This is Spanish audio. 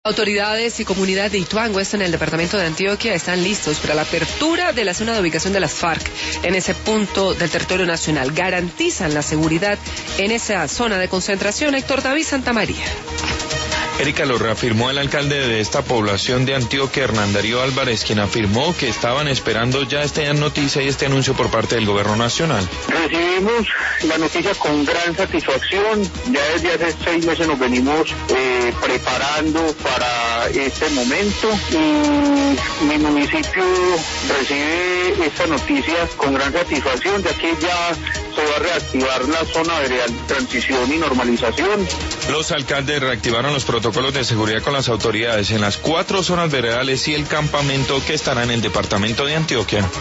Autoridades y comunidad de Ituango, en el departamento de Antioquia, están listos para la apertura de la zona de ubicación de las FARC en ese punto del territorio nacional. Garantizan la seguridad en esa zona de concentración. Héctor David Santamaría. Erika, lo reafirmó el alcalde de esta población de Antioquia, Hernán Darío Álvarez, quien afirmó que estaban esperando ya esta noticia y este anuncio por parte del gobierno nacional. Recibimos la noticia con gran satisfacción. Ya desde hace 6 meses nos venimos preparando para este momento y mi municipio recibe esta noticia con gran satisfacción, ya que ya se va a reactivar la zona de transición y normalización. Los alcaldes reactivaron los protocolos de seguridad con las autoridades en las 4 zonas veredales y el campamento que estará en el departamento de Antioquia.